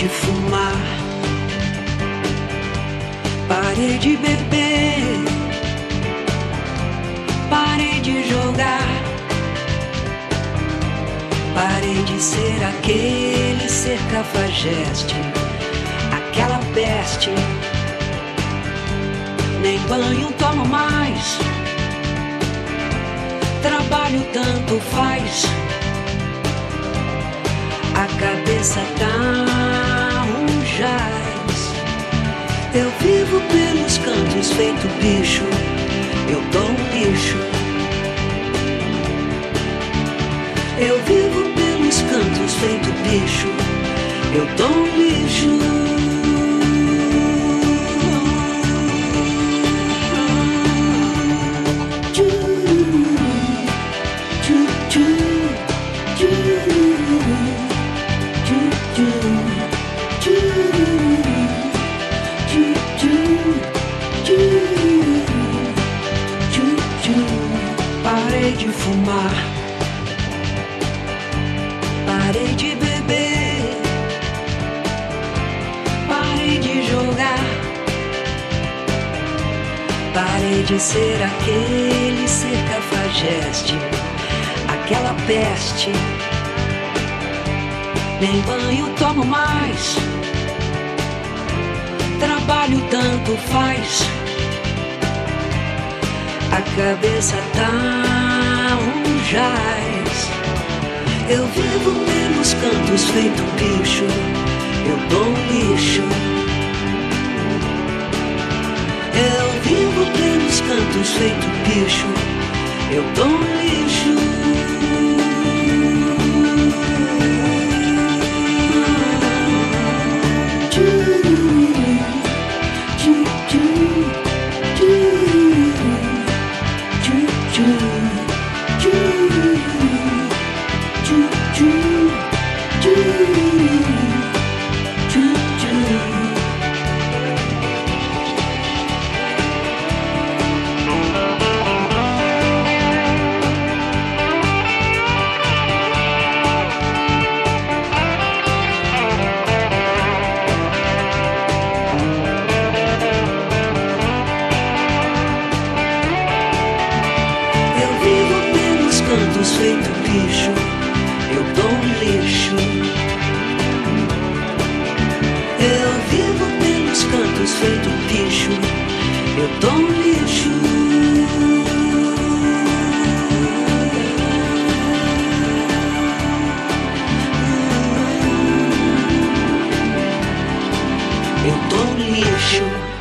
de fumar, parei de beber, parei de jogar, parei de ser aquele ser cafajeste, aquela peste. Nem banho tomo mais, trabalho tanto faz, a cabeça tá um jaz. Eu vivo pelos cantos feito bicho, eu dou um bicho. Eu vivo pelos cantos feito bicho, eu dou um bicho. Parei de fumar, parei de beber, parei de jogar, parei de ser aquele ser cafajeste, aquela peste. Nem banho tomo mais, trabalho tanto faz, a cabeça tá um jaz. Eu vivo pelos cantos feito bicho, eu dou um bicho. Eu vivo pelos cantos feito bicho, eu dou um lixo. Feito bicho, eu dou um lixo. Eu vivo pelos cantos feito bicho, eu dou um lixo. Eu dou um lixo.